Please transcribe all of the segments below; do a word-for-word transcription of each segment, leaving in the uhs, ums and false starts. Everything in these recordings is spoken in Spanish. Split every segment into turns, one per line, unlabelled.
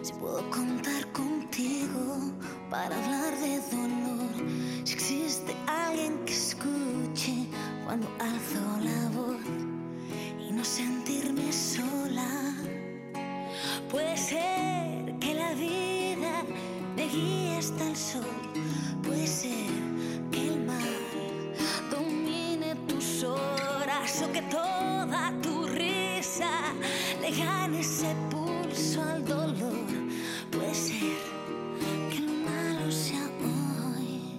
si puedo contar contigo para hablar de dolor, si existe alguien que escuche cuando alzo la voz y no sentirme sola. Puede ser que la vida me guíe hasta el sol, puede ser que el mal domine tus horas o que toda tu risa le gane ese pulso al dolor. Puede ser que lo malo sea hoy.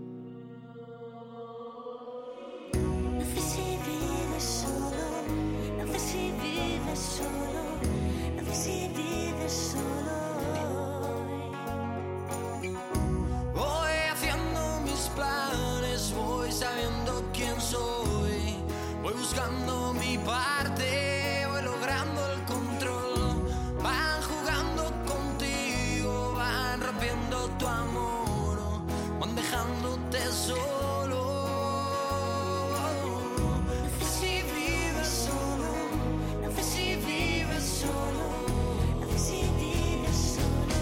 No sé si vives solo, no sé si vives solo, no sé si vives solo hoy.
Voy haciendo mis planes, voy sabiendo quién soy, voy buscando mi parte, voy logrando el control. Van jugando contigo, van rompiendo tu amor, van dejándote solo. No sé si vives solo, no sé si vives solo,
No sé si vives solo.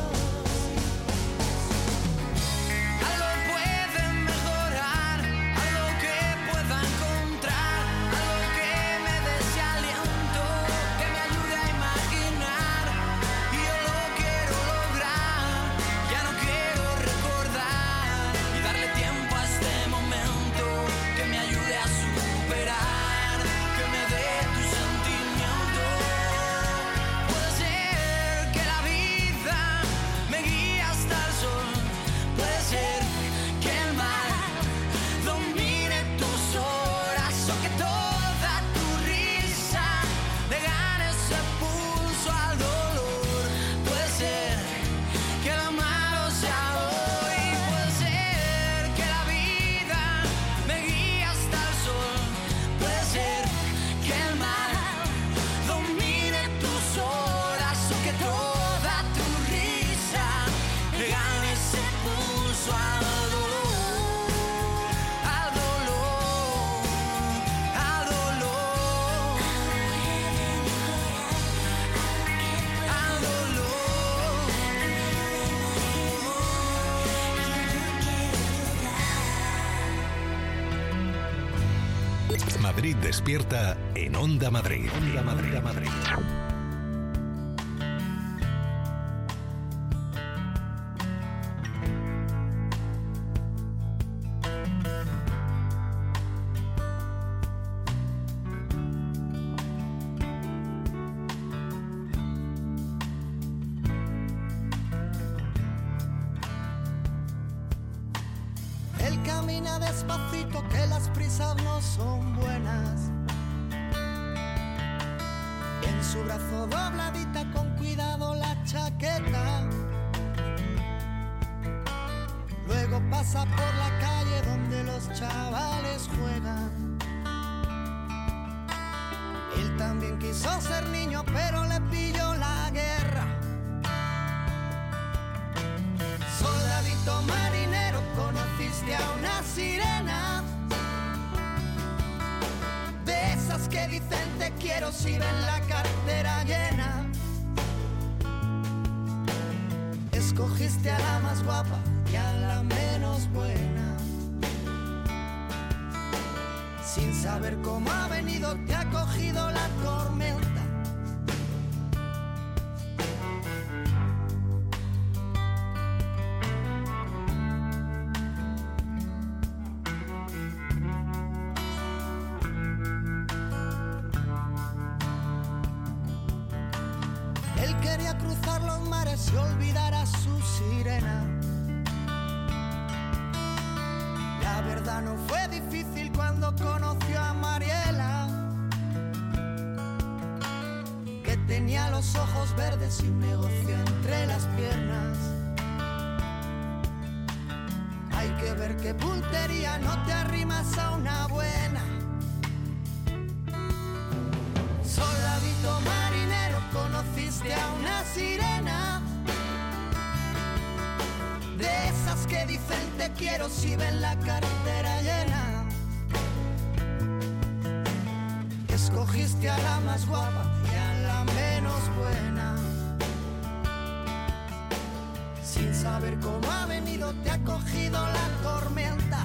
algo puede mejorar, algo que pueda encontrar, algo que me dé ese aliento, que me ayude a imaginar. Y yo lo quiero lograr, ya no quiero recordar y darle tiempo a este momento, que me ayude a superar, que me dé tu sentimiento. Puede ser que la vida me guíe hasta el sol, puede ser que el mal domine tus horas o que toda tu risa le gane ese pulso al dolor. Puede ser que lo malo sea hoy, puede ser que la vida me guíe hasta el sol, puede ser que el mal domine tus horas o que toda tu risa le gane ese pulso al dolor, al dolor, al dolor, al
dolor.
Madrid despierta en Onda Madrid. Onda Madrid, Madrid.
Él camina despacito, que las prisas no son buenas. En su brazo dobladita, con cuidado la chaqueta. Luego pasa por la calle donde los chavales juegan. Él también quiso ser niño, pero le pilló la guerra. Soldadito marinero, conociste a una sirena, de esas que dicen te quiero si ven la cartera llena. Escogiste a la más guapa y a la menos buena. Sin saber cómo ha venido, te ha cogido la tormenta. Él quería cruzar los mares y olvidar a su sirena. La verdad no fue difícil cuando conoció a Mariela, que tenía los ojos verdes y un negocio entre las piernas. Hay que ver qué puntería, no te arrimas a una buena. Soldadito marinero, conociste a una sirena, de esas que dicen te quiero si ven la cartera llena. Escogiste a la más guapa y a la menos buena. saber cómo ha venido, te ha cogido la tormenta.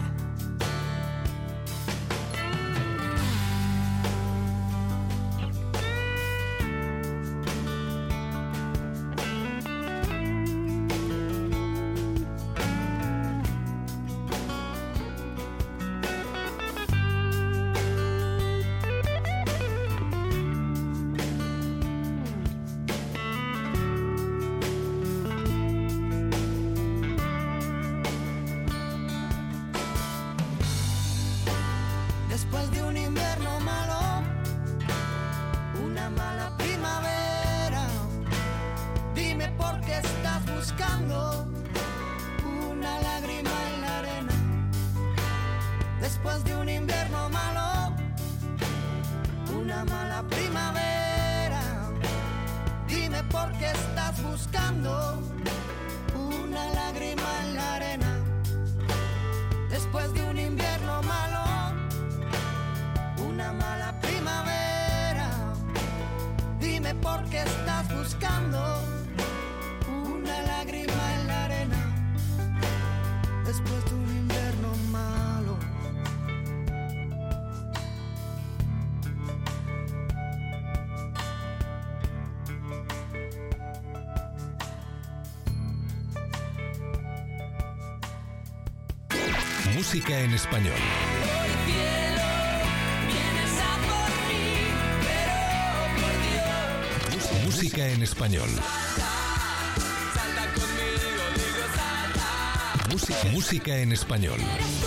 Después de un invierno malo, una mala primavera, dime por qué estás buscando una lágrima en la arena. Después de un invierno malo, una mala primavera, dime por qué estás buscando una lágrima en la arena. Después de un invierno malo, una mala primavera, dime por qué estás buscando una lágrima en la arena. Después de un invierno malo.
Música en español. Música en español. Música, música en español.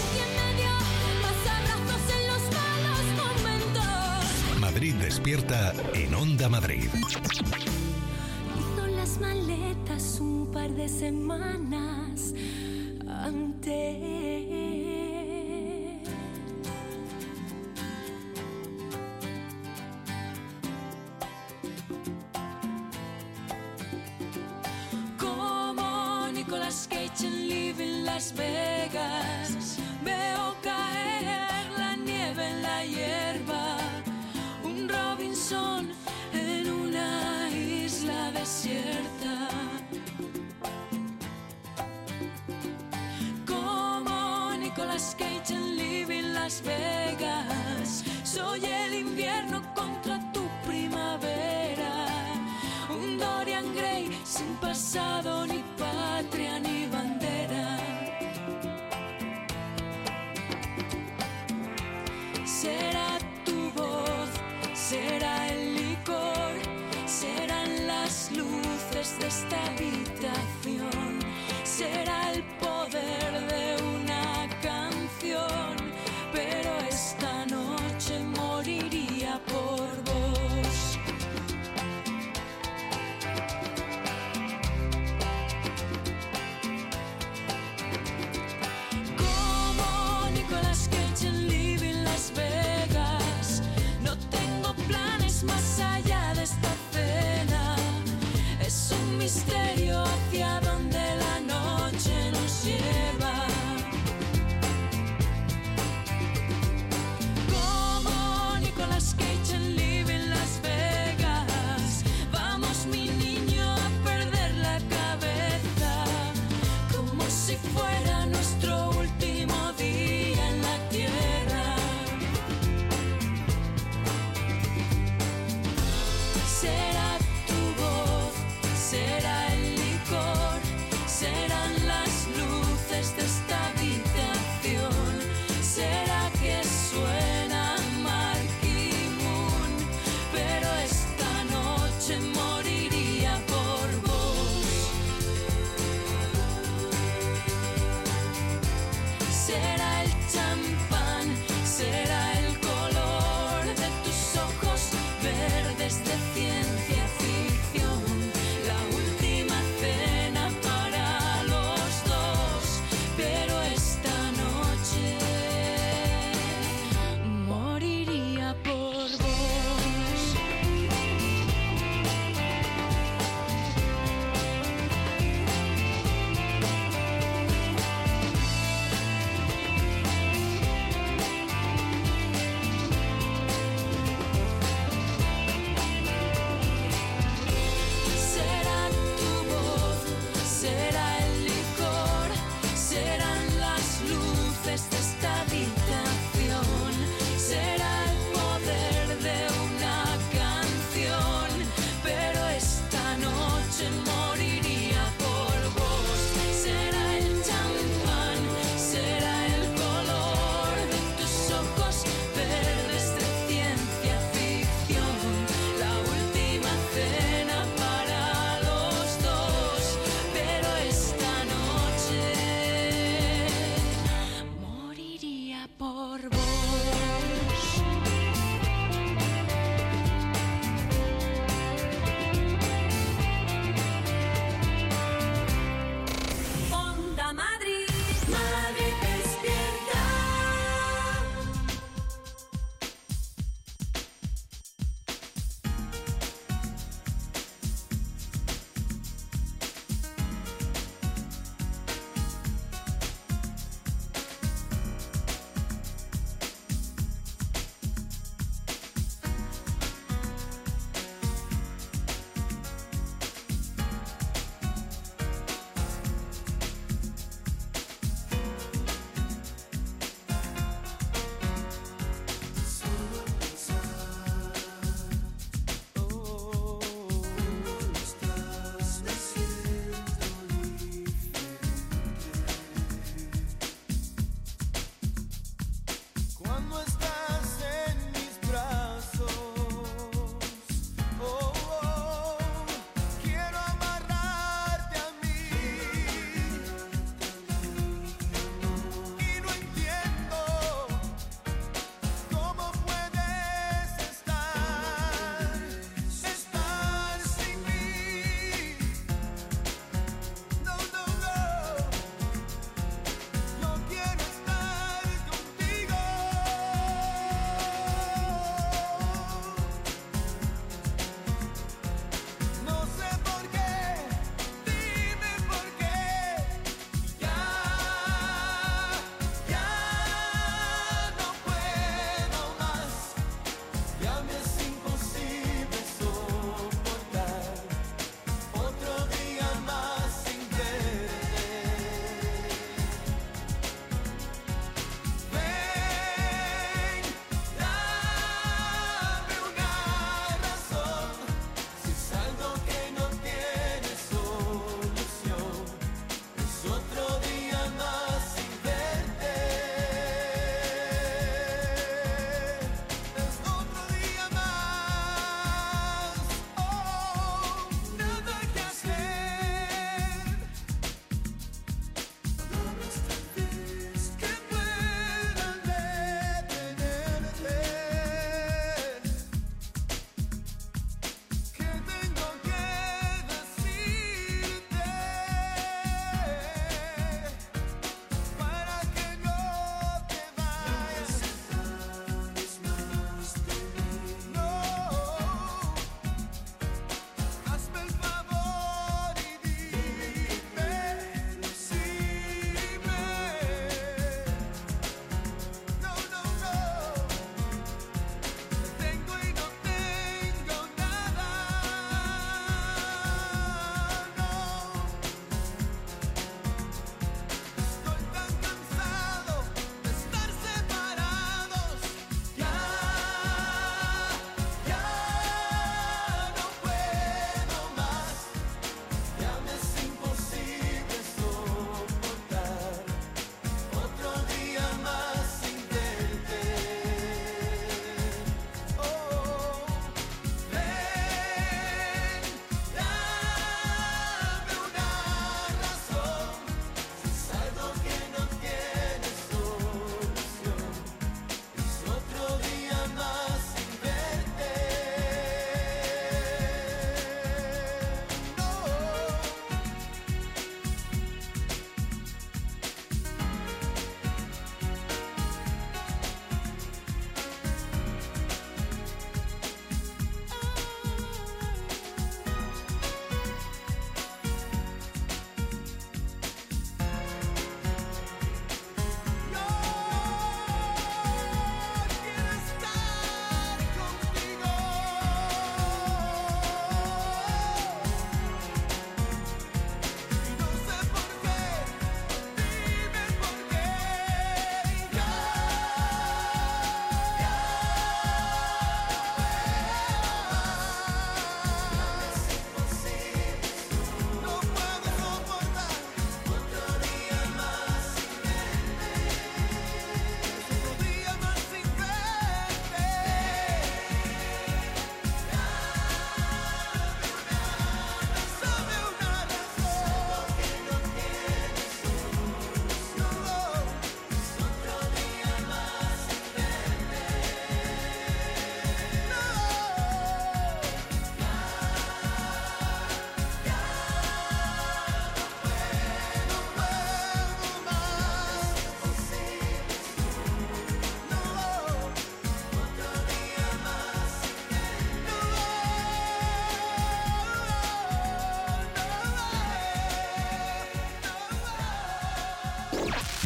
Madrid despierta en Onda Madrid.
Hizo las maletas un par de semanas antes. Nicolas Cage en Living Las Vegas. Veo caer la nieve en la hierba. Un Robinson en una isla desierta. Como Nicolas Cage en Living Las Vegas. Soy el invierno contra tu primavera. Un Dorian Gray sin pasado ni patria ni bandera. Será tu voz, será el licor, serán las luces de esta habitación, será el poder de una canción, pero esta noche moriría por vos. Vegas, no tengo planes más allá de esta cena. Es un misterio hacia donde la noche nos lleva. Como Nicolas Cage en Living Las Vegas. Vamos, mi niño, a perder la cabeza, como si fuera nuestro último día en la tierra. Será tu voz, será el licor, serán las luces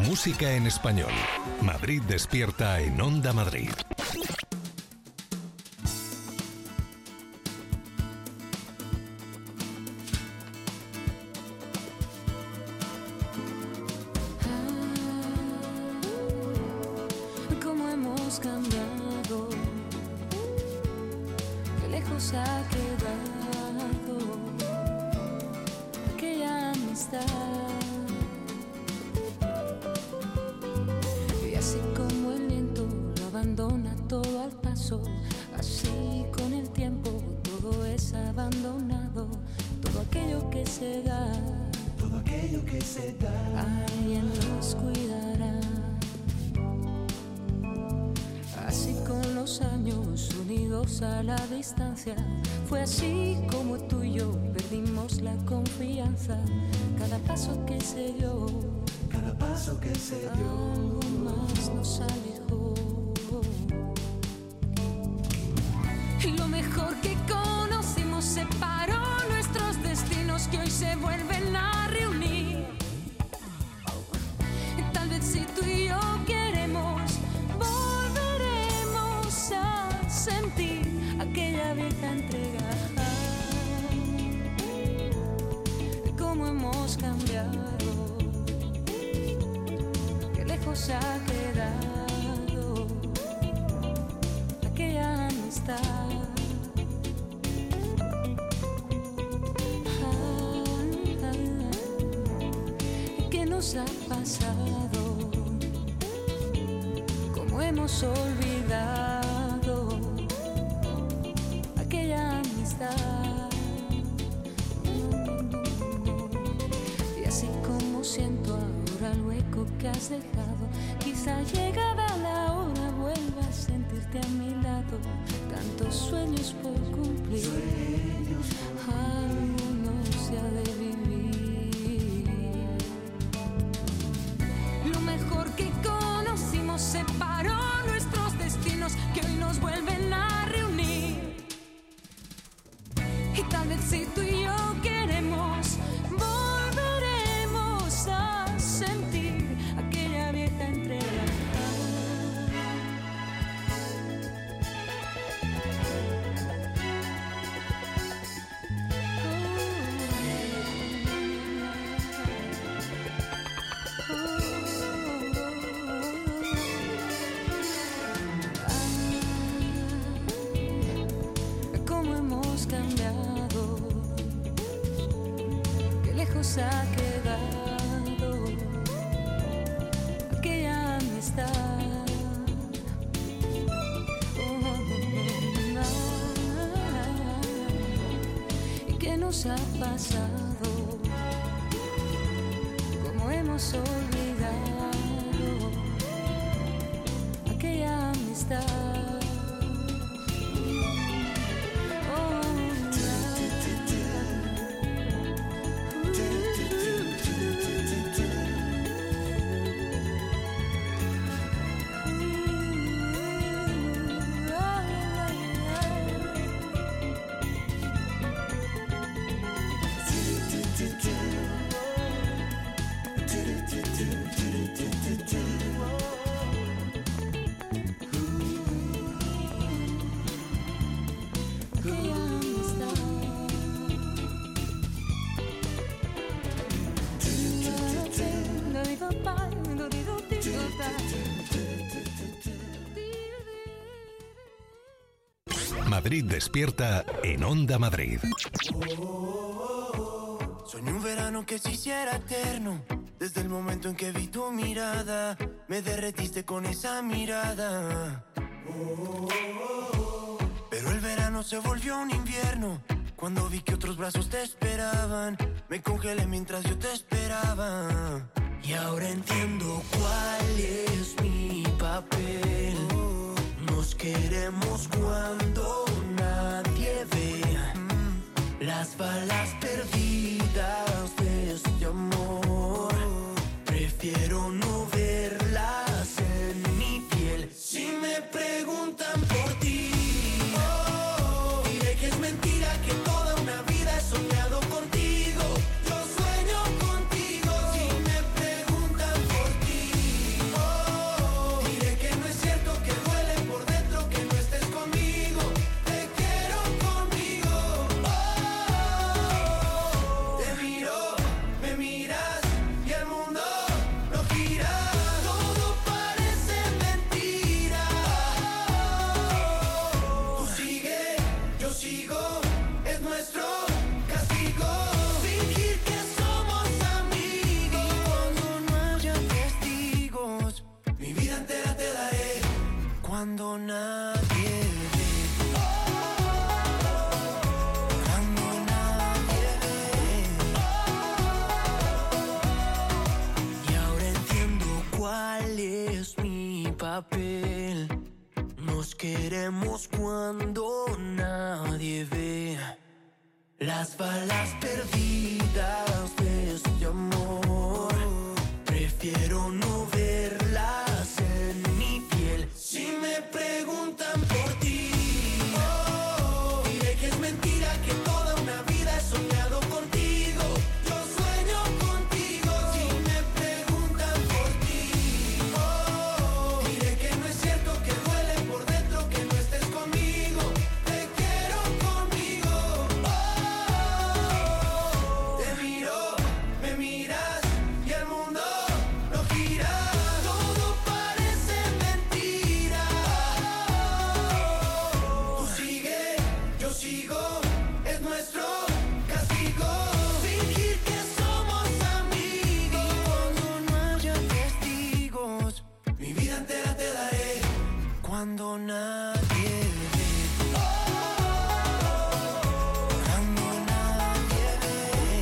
Música en español. Madrid despierta en Onda Madrid.
Cómo hemos cambiado, qué lejos ha quedado aquella amistad. Y así como el viento lo abandona todo al paso, así con el tiempo todo es abandonado. Todo aquello que se da, todo aquello que se da, alguien los cuidará. Así con los años unidos a la distancia, fue así como tú y yo perdimos la confianza. Cada paso que se dio, cada paso que se dio, algo más nos alejó. Y lo mejor que conocimos separó nuestros destinos que hoy se vuelven a reunir. Tal vez si tú y yo queremos, volveremos a sentir aquella vieja entrega. Cómo hemos cambiado, qué lejos ha quedado aquella amistad. ¿Qué nos ha pasado? ¿Cómo hemos olvidado aquella amistad? Y así como siento ahora el hueco que has dejado, quizá llegada la hora vuelva a sentirte a mi lado. Tantos sueños por cumplir, algunos se ha de vivir. Lo mejor que conocimos separó nuestros destinos que hoy nos vuelven a reunir. Y tal vez si tú y yo queremos, volveremos a sentir aquella vieja entrega. Cómo hemos cambiado, qué lejos ha quedado aquella amistad. ¿Y qué nos ha pasado? ¿Cómo hemos olvidado aquella amistad?
Madrid despierta en Onda Madrid.
Soñé un verano que se hiciera eterno. Desde el momento en que vi tu mirada, me derretiste con esa mirada. Pero el verano se volvió un invierno. Cuando vi que otros brazos te esperaban, me congelé mientras yo te esperaba. Y ahora entiendo cuál es mi papel. Nos queremos cuando nadie ve las balas perdidas de este amor. Prefiero no verlas en mi piel. Si me preguntan por ti, oh, diré que es mentira, que toda una vida he soñado contigo. Yo sueño contigo. Si me preguntan por ti, papel. Nos queremos cuando nadie ve las balas perdidas de este amor. Prefiero no verlas en mi piel. Si me preguntan por ti, oh, diré que es mentira, que toda una vida he soñado contigo. Yo sueño contigo. Si me preguntan por ti, oh, diré que no es cierto, que duele por dentro que no estés conmigo. Te quiero conmigo. Oh, te miro, me miras y el mundo no gira. Todo parece mentira. Tú sigue, yo sigo, es nuestro castigo. Fingir que somos amigos cuando no haya testigos. Mi vida entera te daré cuando nadie ve. Cuando nadie ve.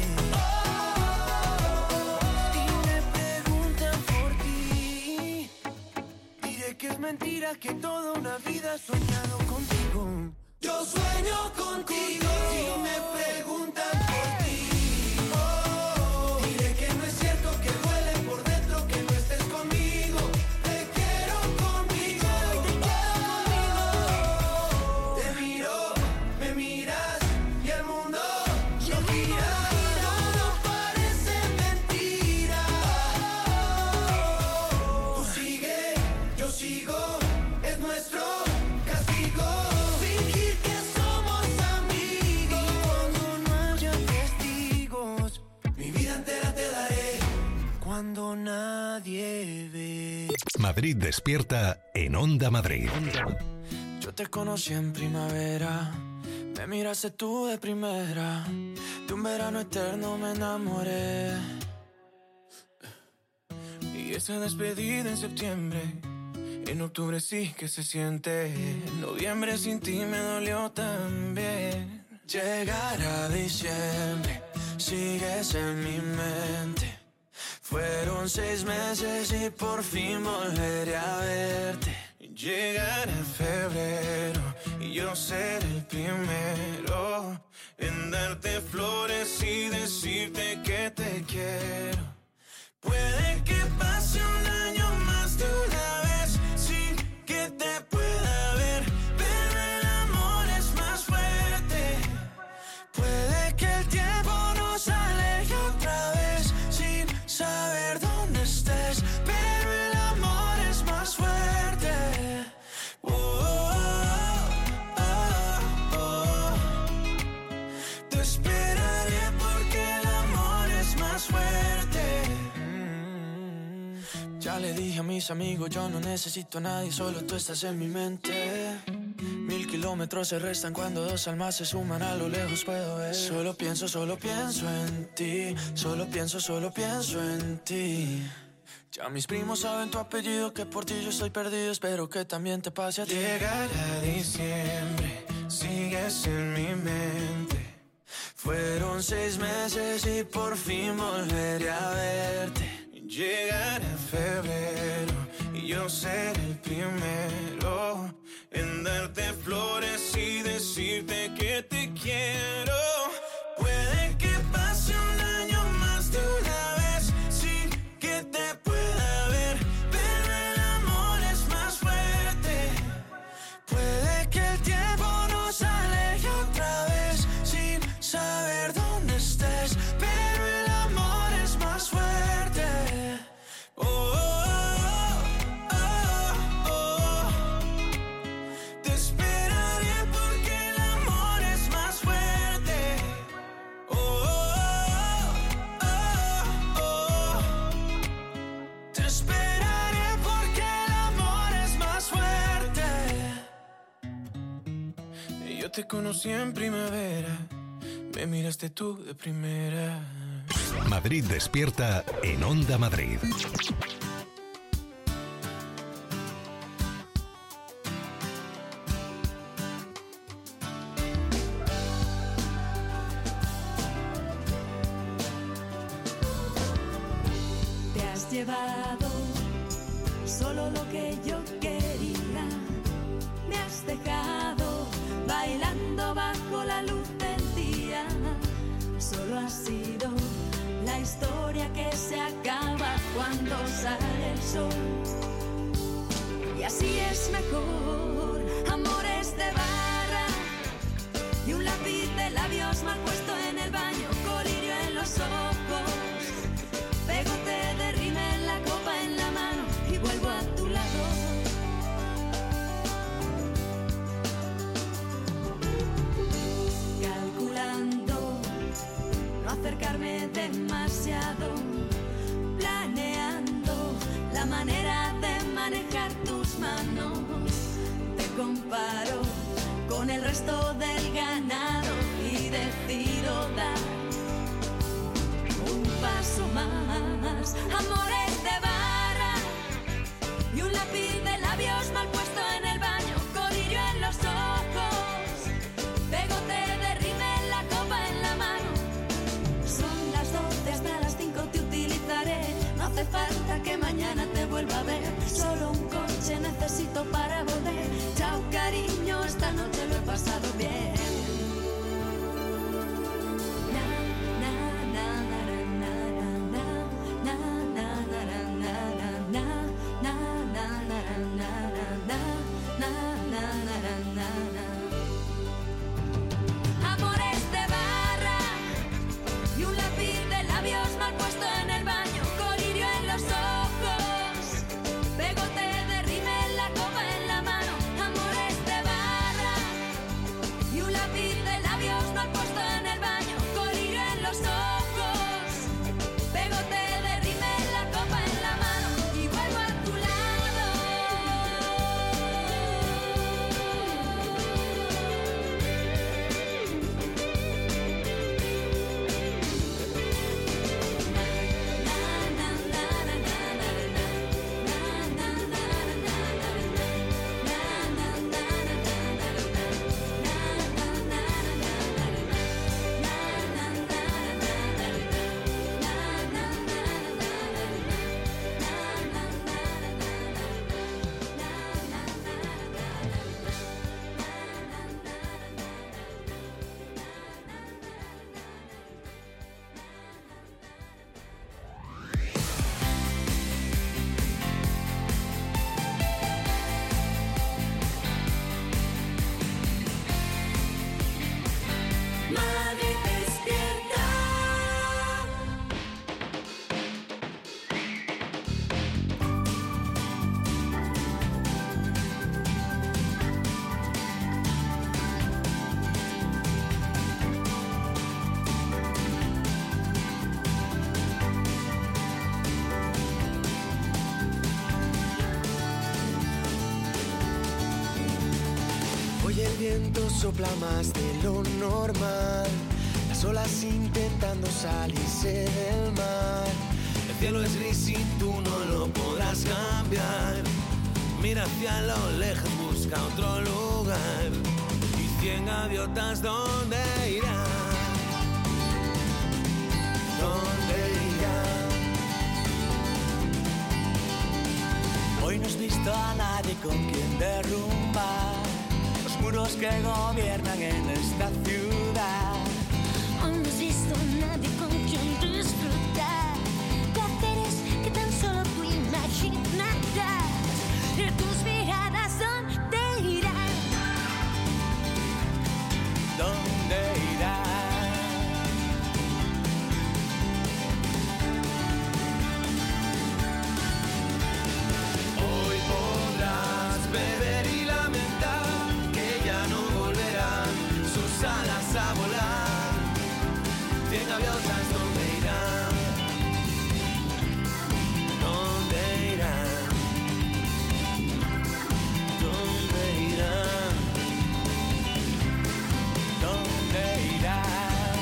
Y me preguntan por ti, diré que es mentira, que toda una vida he soñado contigo. Yo sueño contigo. Si me preguntan por ti, oh, diré que no es cierto, que duele por dentro que no estés conmigo. Te quiero conmigo. Te quiero conmigo. Te miro, me miras y el mundo no gira. Todo parece mentira. Tú sigue, yo sigo, es nuestro castigo. Fingir que somos amigos cuando no haya testigos. Mi vida entera te daré cuando nadie ve.
Madrid despierta en Onda Madrid.
Yo te conocí en primavera, me miraste tú de primera, de un verano eterno me enamoré. Y esa despedida en septiembre, en octubre sí que se siente, en noviembre sin ti me dolió también. Llegar a diciembre, sigues en mi mente. Fueron seis meses y por fin volveré a verte. Llegará febrero y yo seré el primero en darte flores y decirte que te quiero. Puede que pase un año más de una vez sin que te pueda ver, pero el amor es más fuerte. Puede que el tiempo nos aleje otra vez sin saber dónde estés, pero el amor es más fuerte. Oh, oh, oh, oh. Te esperaré porque el amor es más fuerte. Mm. Ya le dije a mis amigos, yo no necesito a nadie, solo tú estás en mi mente. Mil kilómetros se restan cuando dos almas se suman, a lo lejos puedo ver. Solo pienso, solo pienso en ti, solo pienso, solo pienso en ti. Ya mis primos saben tu apellido, que por ti yo estoy perdido, espero que también te pase a ti. Llegará diciembre, sigues en mi mente. Fueron seis meses y por fin volveré a verte. Llegará febrero y yo seré el primero en darte flores y decirte que te quiero. Puede que pase un año más de una vez sin que te pueda ver, pero el amor es más fuerte. Puede que el tiempo nos aleje otra vez sin saber dónde estés, pero el amor es más fuerte. Oh, oh, oh, oh. Te esperaré porque el amor es más fuerte. Oh, oh, oh, oh. Te esperaré porque el amor es más fuerte. Yo te conocí en primavera, me miraste tú de primera.
Madrid despierta en Onda Madrid.
Te has llevado solo lo que yo quería. Me has dejado bailando bajo la luz del día. Solo ha sido la historia que se acaba cuando sale el sol. Y así es mejor, amores de barra y un lápiz de labios mal puesto en el baño, colirio en los ojos, pegote de rímel, la copa en la mano y vuelvo a tu lado. Calculando no acercarme demasiado, planeando la manera de manejar tus manos. Te comparo con el resto del ganado y decido dar un paso más. Amores de barra y un lápiz de labios mal puesto en el baño, colirio en los ojos, pegote de rímel, la copa en la mano. Son las doce, hasta las cinco te utilizaré. No hace falta que mañana te vuelva a ver. Solo un coche necesito para volver. Chao cariño, esta noche lo he pasado bien. Amores de barra y un lápiz de labios mal puesto en el baño, colirio en los ojos, pegote de rímel, la copa en la mano. Amores de barra y un lápiz de labios mal puesto en el baño, colirio en los ojos, pegote de rímel, la copa en la mano y vuelvo a tu lado. Madrid despierta.
Hoy el viento sopla más de lo normal, las olas intentando salirse del mar. El cielo es gris y tú no lo podrás cambiar. Mira hacia lo lejos, busca otro lugar. Y cien gaviotas, ¿dónde irán? ¿Dónde irán?
Hoy no has visto a nadie con quien derrumbar los muros que gobiernan en esta ciudad.
Hoy no has visto a nadie con quien disfrutar placeres que tan solo tú imaginarás. Y tus miradas, ¿dónde irán?
¿Dónde irán?
Hoy podrás beber y lamentar que ya no volverán sus alas a volar. Cien gaviotas, ¿dónde irán? ¿Dónde irán? ¿Dónde irán?
¿Dónde irán?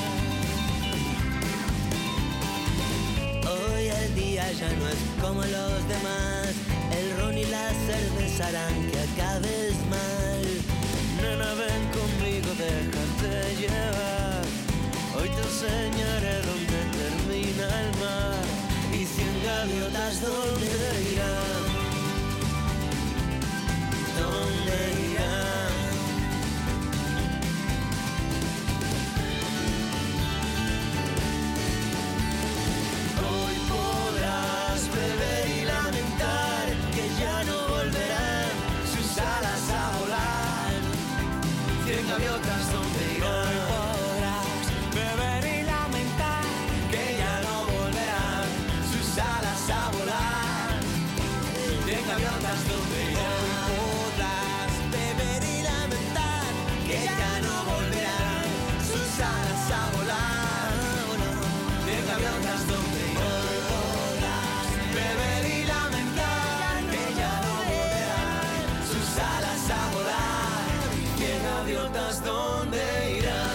Hoy el día ya no es como los demás. El ron y la cerveza harán que acabes mal. Nena, ven conmigo, déjate llevar. Hoy te enseñaré dónde termina el mar. Y cien gaviotas, ¿dónde irán? gaviotas donde irán. Hoy podrás beber y lamentar que ya no volverán sus alas a volar. De gaviotas donde irán. Hoy podrás beber y lamentar que ya no volverán sus alas a volar. De gaviotas donde irán.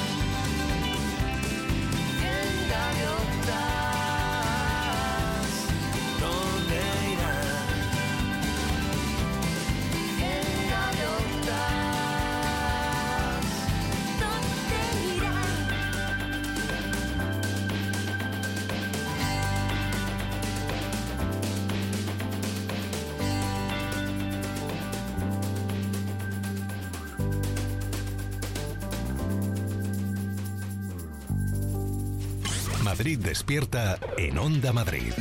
Madrid despierta en Onda Madrid.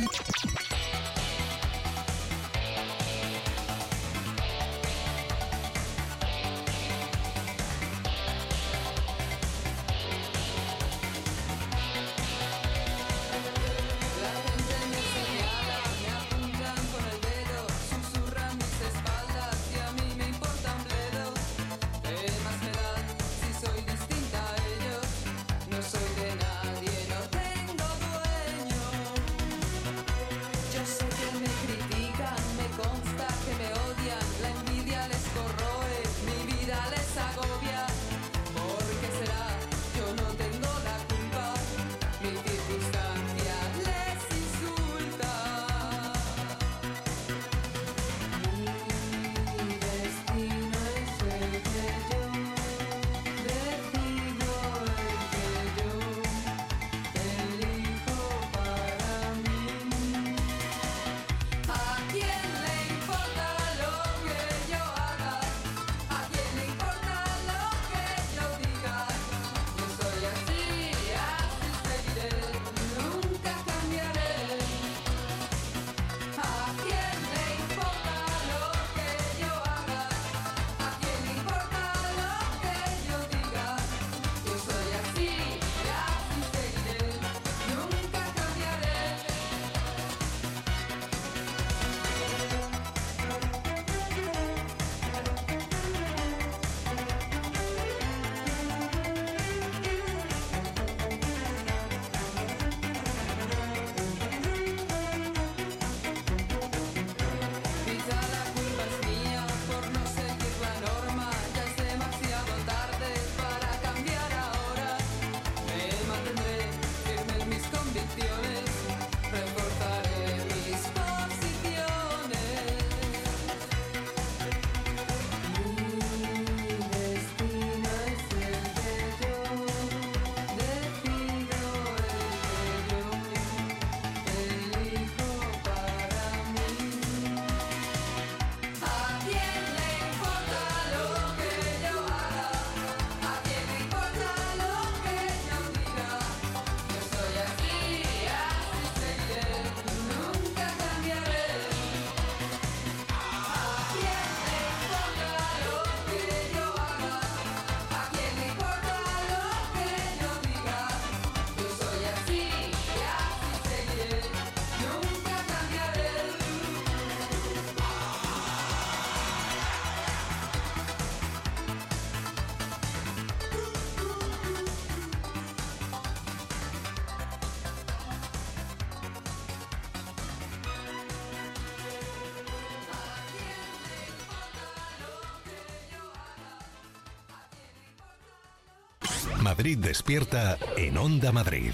Madrid despierta en Onda Madrid.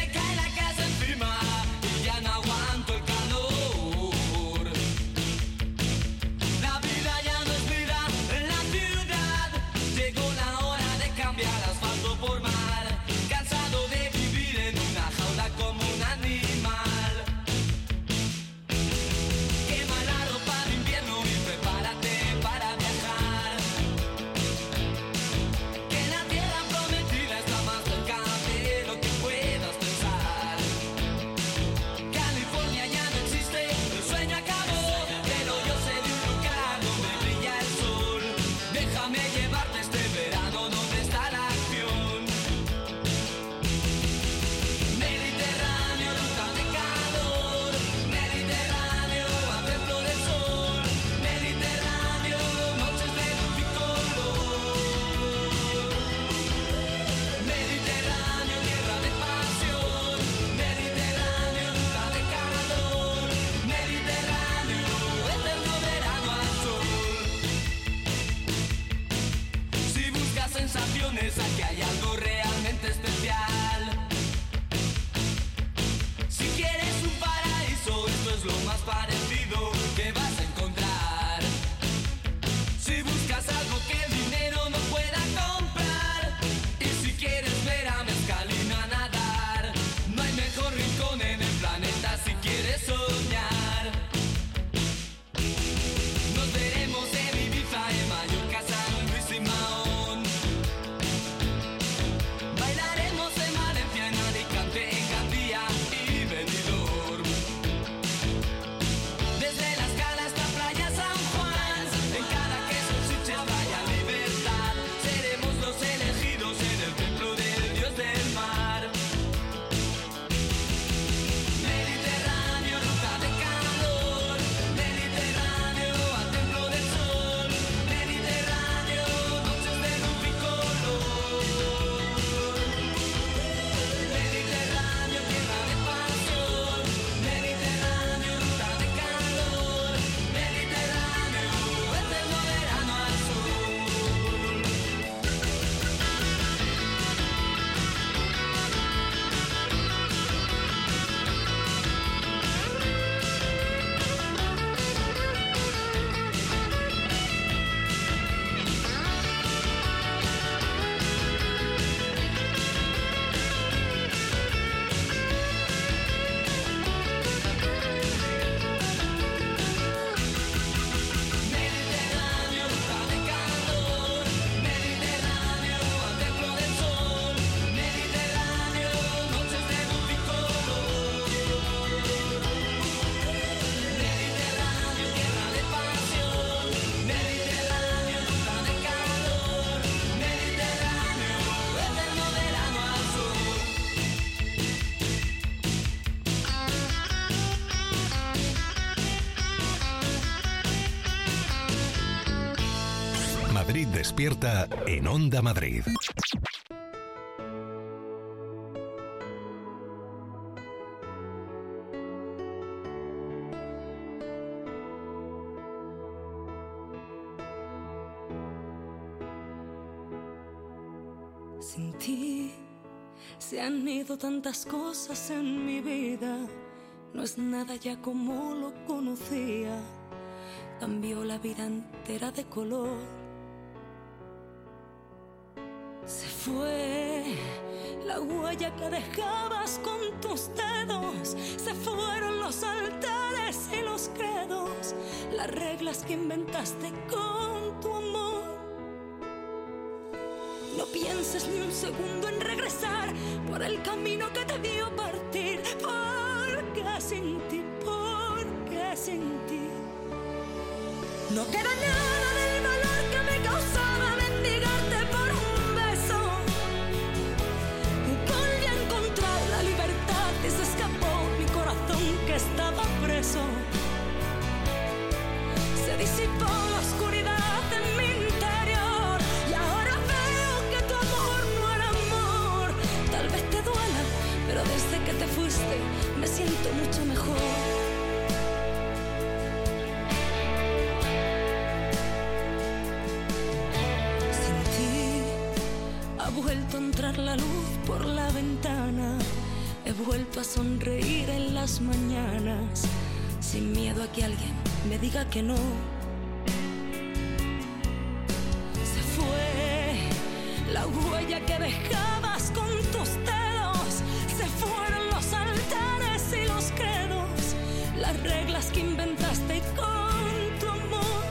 Se me cae la casa encima y ya no aguanto el calor. piensa que hay algo realmente especial. Si quieres un paraíso, esto es lo más parecido que vas a encontrar. Si buscas algo que el dinero no pueda comprar, y si quieres ver a Mezcalina nadar, no hay mejor rincón en el planeta si quieres soñar. Nos veremos en Ibiza, en Mallorca, San Luis y Mahón. Bailaremos en Valencia, en Alicante, en Gandía y Benidorm. Desde La Escala hasta Playa San Juan, en cada queso chiche vaya libertad. Seremos los elegidos en el templo del dios del mar. Mediterráneo, ruta de calor. Mediterráneo, al templo del sol. Mediterráneo, noches de luz y color. Mediterráneo, tierra de pasión. Mediterráneo, ruta de calor. Mediterráneo, eterno verano al sur. Mediterráneo, ruta de calor. Mediterráneo, al templo del sol. Mediterráneo, noches de luz y color. Mediterráneo, tierra de pasión. Mediterráneo, ruta de calor. Mediterráneo, eterno verano al sur.
Madrid despierta en Onda Madrid.
Sin ti se han ido tantas cosas en mi vida. No es nada ya como lo conocía. Cambió la vida entera de color. Se fue la huella que dejabas con tus dedos. Se fueron los altares y los credos, las reglas que inventaste con tu amor. No pienses ni un segundo en regresar por el camino que te vio partir. Porque sin ti, porque sin ti no queda nada del valor que me causaba mendigarte por un beso. Volví a encontrar la libertad y se escapó mi corazón que estaba preso. Se disipó la oscuridad en mi interior y ahora veo que tu amor no era amor. Tal vez te duela, pero desde que te fuiste me siento mucho mejor. Ha vuelto a entrar la luz por la ventana. He vuelto a sonreír en las mañanas, sin miedo a que alguien me diga que no. Se fue la huella que dejabas con tus dedos. Se fueron los altares y los credos, las reglas que inventaste con tu amor.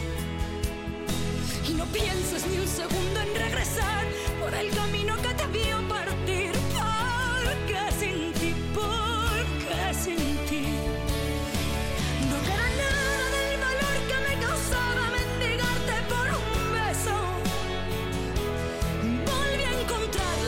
Y no pienses ni un segundo en regresar por el camino que te vio partir. Porque sin ti, porque sin ti no queda nada del valor que me causaba mendigarte por un beso. Volví a encontrar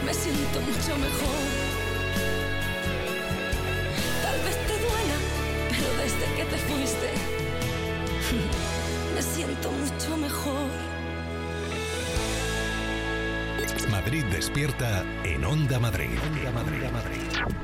me siento mucho mejor. Tal vez te duela, pero desde que te fuiste me siento mucho mejor.
Madrid despierta en Onda Madrid. Onda Madrid, Madrid.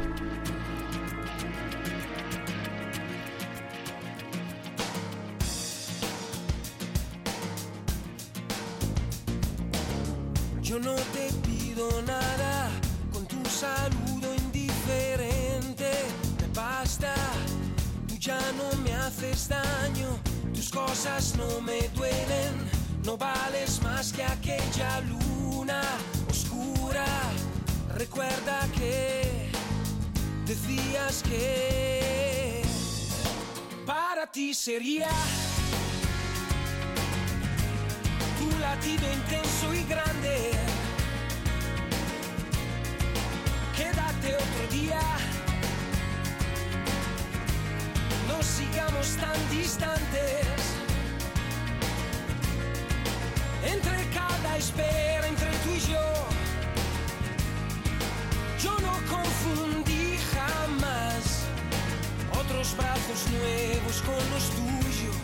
Yo no te pido nada, con tu saludo indiferente me basta. Tú ya no me haces daño, tus cosas no me duelen. No vales más que aquella luna oscura. Recuerda que decías que para ti sería tu latido intenso y grande. Quédate otro día, no sigamos tan distantes. Entre cada espera, entre tú y yo, yo no confundí jamás otros brazos nuevos con los tuyos.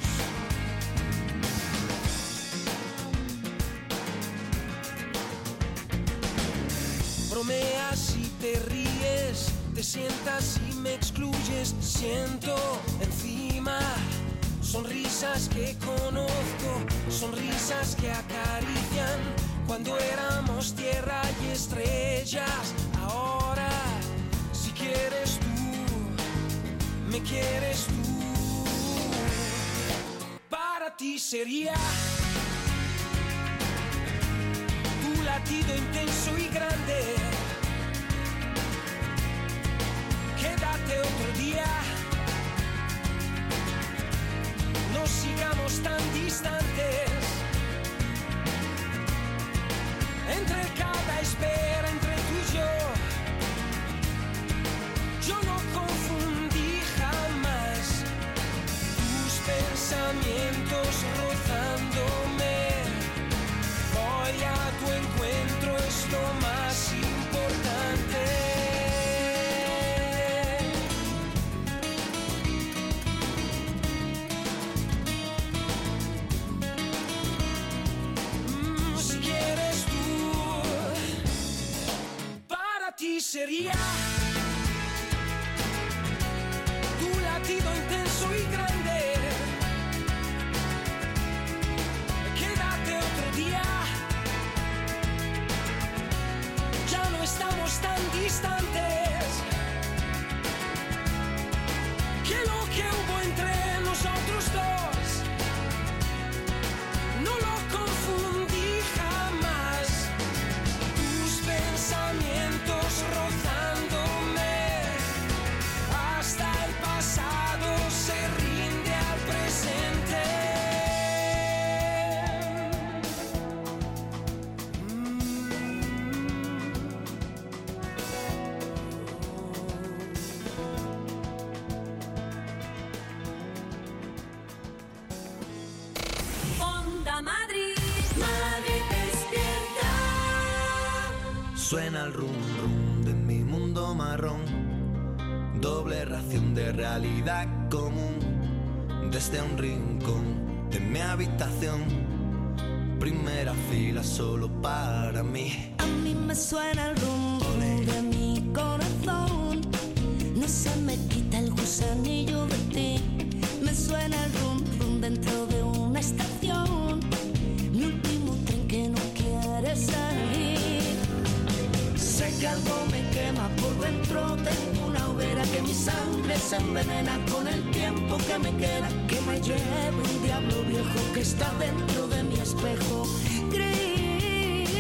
Bromeas y te ríes, te sientas y me excluyes. Siento encima sonrisas que conozco, sonrisas que acarician cuando éramos tierra y estrellas. Ahora, si quieres tú, me quieres tú. Para ti sería tu latido intenso y grande. Quédate otro día, no sigamos tan distantes. Entre cada espera, entre tú y yo, yo no confundí jamás tus pensamientos rozándome. Voy a tu encuentro, es lo más importante. Sería tu latido intenso y grande. Quédate otro día, ya no estamos tan distantes. Que lo que hubo entre nosotros dos no lo confundí jamás. Tus pensamientos rozándome, hasta el pasado se rinde al presente.
Onda Madrid, Madrid despierta.
Suena el rum rum de mi mundo marrón, doble ración de realidad común. Desde un rincón de mi habitación, primera fila solo para mí.
A mí me suena el rum rum de mi corazón, no se me quita el gusanillo de ti. Me suena el rum rum dentro de una estación, mi último tren que no quiere salir. Sé que algo me quema por dentro, tengo una hoguera que mi sangre se envenena con el tiempo que me queda, que me lleve un diablo viejo que está dentro de mi espejo gris.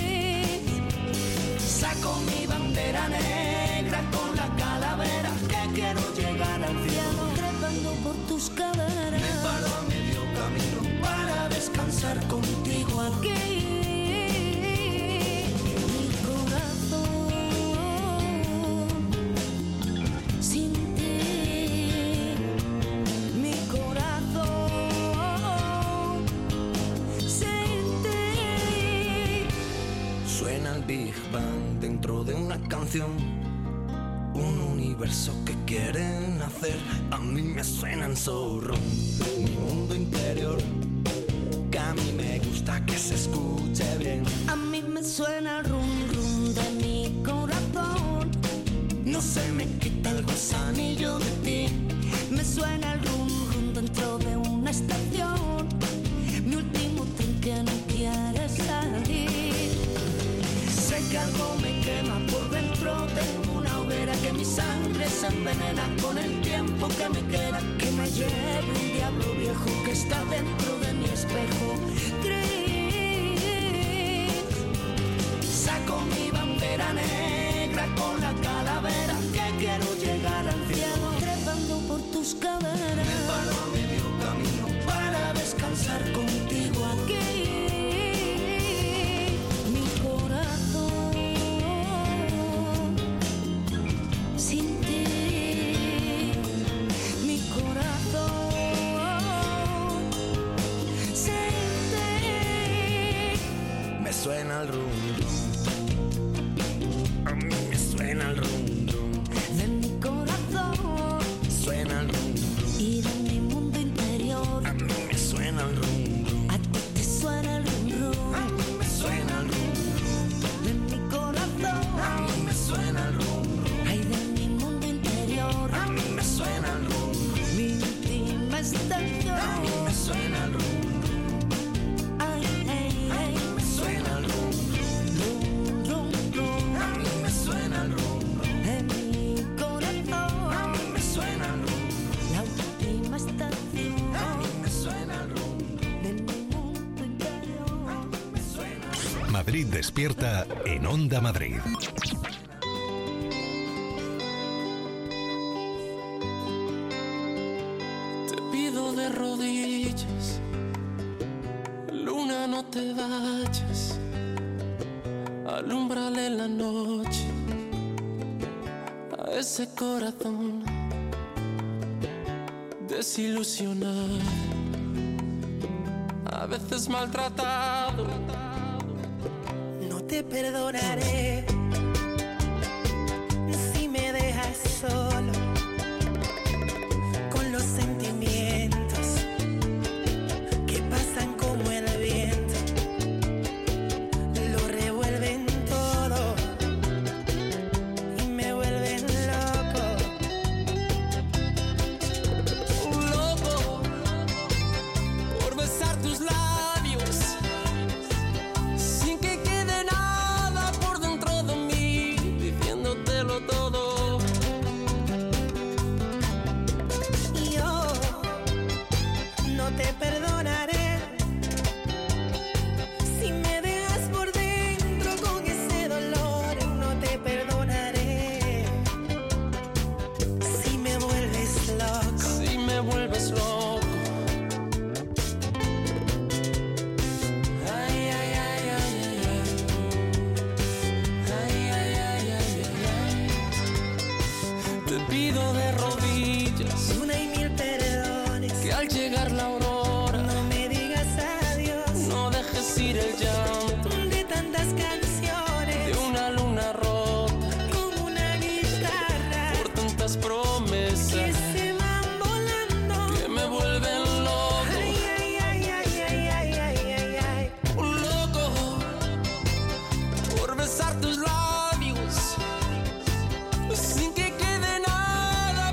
Saco mi bandera negra con la calavera, que quiero llegar al cielo trepando por tus caderas. Me paro a medio camino para descansar contigo aquí.
Suena el
Big Bang dentro de una canción, un universo que quieren hacer. A mí me suenan zorro, mi mundo interior, que a mí me gusta que se escuche bien.
A mí me suena el rum rum de mi corazón,
no se me quita el gusanillo de ti.
Me suena el rum rum dentro de una estación, mi último tren que no quiere salir.
Sé que algo me quema por dentro, tengo una hoguera que mi sangre se envenena con el tiempo que me queda.
Que me lleve un diablo viejo que está dentro de mi espejo gris.
Saco mi bandera negra con la calavera, que quiero llegar al cielo
trepando por tus caderas.
Me paro a medio camino para descansar contigo aquí.
Mi corazón sin ti, mi corazón sin ti.
Me suena el rum rum, a mí me suena el rum rum
de mi corazón,
suena el rum rum,
y de mi mundo interior.
a mí me suena el rum rum,
A ti te suena el rum rum,
a mí me suena el rum rum,
de mi corazón,
a mí me suena el rum rum,
ay, de mi mundo interior.
a mí me suena el rum rum,
Mi última estación,
a mí me suena el rum rum,
ay, ay,
a
ay,
mí me suena el rum rum,
rum rum,
a mí me suena el rum rum,
de mi corazón.
a mí me suena el rum rum,
La última estación
a mí me suena el rum rum,
de mi mundo interior.
a mí me suena el rum.
Madrid despierta en Onda Madrid.
Te pido de rodillas, luna, no te vayas, alúmbrale la noche a ese corazón desilusionado, a veces maltratado.
No te perdonaré si me dejas solo con los sentimientos que pasan como el viento, lo revuelven todo y me vuelven loco.
Loco por besar tus labios sin que quede nada por dentro de mí, diciéndotelo todo.
Y yo no te perdonaré si me dejas por dentro con ese dolor. No te perdonaré si me vuelves loco.
Si me vuelves loco. Ay, ay, ay, ay, ay, ay. Ay, ay, ay, ay, ay, ay. Te pido de rodillas
Una y mil perdones,
que al llegar la aurora
no me digas adiós.
no dejes ir el llanto
De tantas canciones
de una luna rota
como una guitarra
por tantas
que
promesas
se van volando.
que me vuelven loco.
Ay, ay, ay, ay, ay, ay, ay, ay, ay.
Loco por besar tus labios sin que quede nada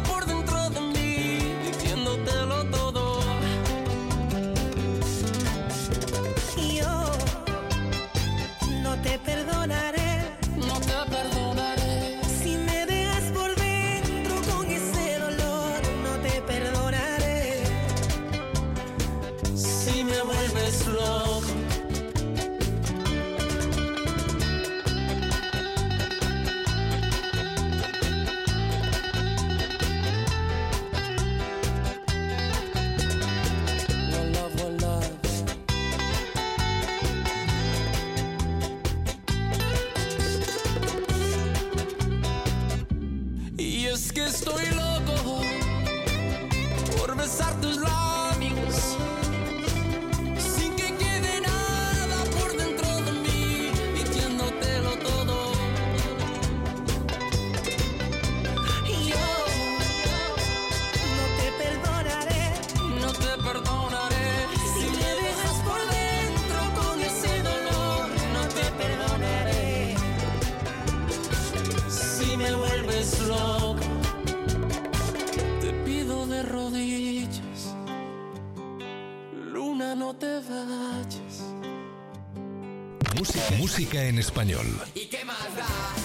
Música en español.
¿Y qué más da?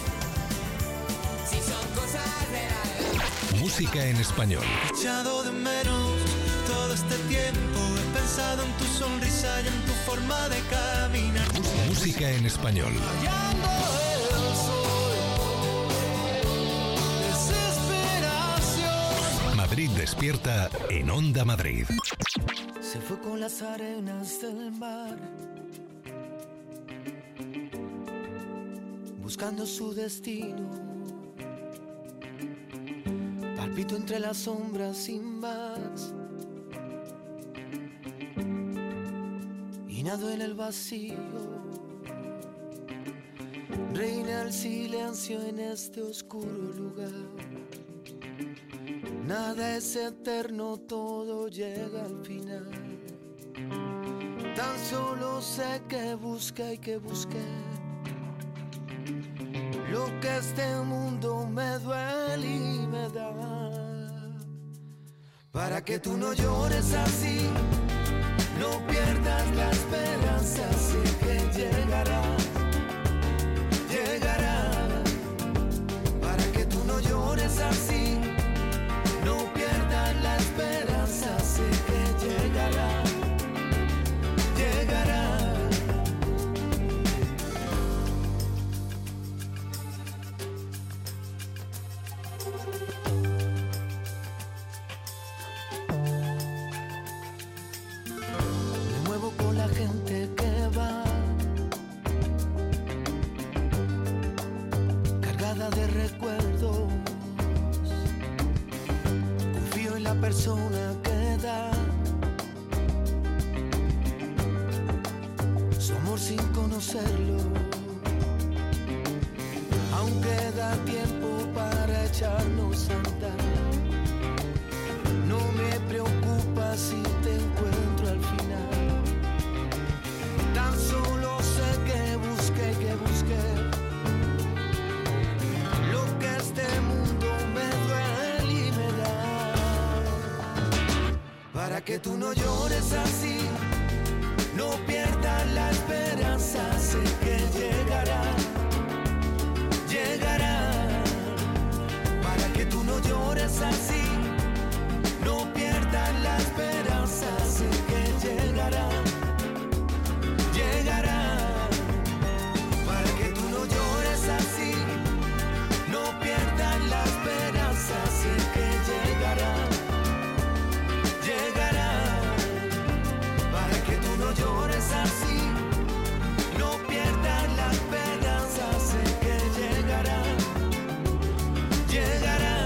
Si son cosas de la...
Música en español.
He echado de menos todo este tiempo. He pensado en tu sonrisa y en tu forma de caminar.
Música en español.
Rayando el sol. Desesperación.
Madrid despierta en Onda Madrid.
Se fue con las arenas del mar, buscando su destino. Palpito entre las sombras sin más, y nado en el vacío. Reina el silencio en este oscuro lugar. Nada es eterno, todo llega al final. Tan solo sé que busqué y que busqué lo que este mundo me duele y me da. Para que tú no llores así, no pierdas la esperanza, sé que llegará, llegará. Para que tú no llores así, no pierdas la esperanza, sé que llegará, llegará. Me muevo con la gente que va cargada de recuerdos. Confío en la persona que da su amor sin conocerlo. Aún queda tiempo para echarnos a andar. No me preocupa si te encuentro al final. Tan solo sé que busqué, que busqué lo que este mundo me duele y me da. Para que tú no llores así, no pierdas la esperanza, sé que llegará, llegará. Para que tú no llores así, no pierdas la esperanza, sé que llegará, llegará. Para que tú no llores así, no pierdas la esperanza, sé que llegará, llegará. Para que tú no llores así, no pierdas la esperanza, sé que llegará, llegará.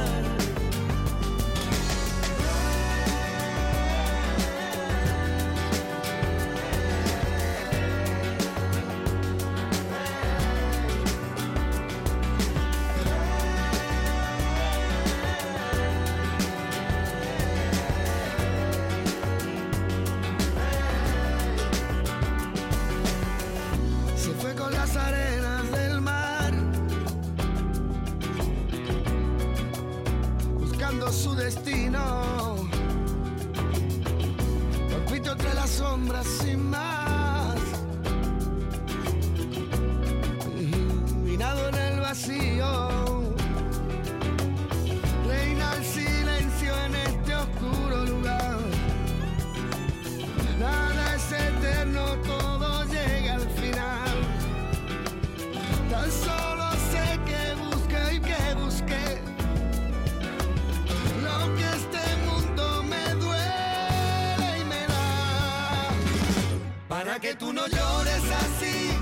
Se fue con las arenas del mar, buscando su destino. Palpito entre las sombras sin más, y nado en el vacío. Reina el silencio en este oscuro lugar. Nada es eterno, todo llega al final. Tan solo sé que busqué y que busqué lo que este mundo me duele y me da. Para que tú no llores así,